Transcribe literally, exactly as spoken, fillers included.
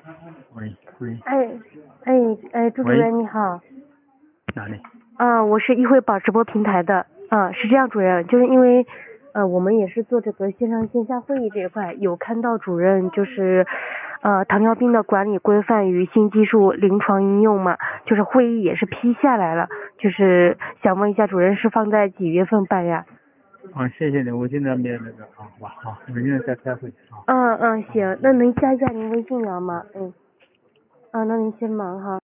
喂喂， 哎哎哎，朱主喂任你好。 哪里？ 啊，我是易惠宝直播平台的。啊，是这样，主任，就是因为呃，我们也是做这个线上线下会议这一块，有看到主任就是呃糖尿病的管理规范与新技术临床应用嘛，就是会议也是批下来了，就是想问一下主任是放在几月份办呀？ 啊，谢谢你，我现在没有那个啊，好吧，好，我现在在开会啊。 嗯嗯，行，那能加一下您微信聊吗？嗯，啊，那您先忙哈。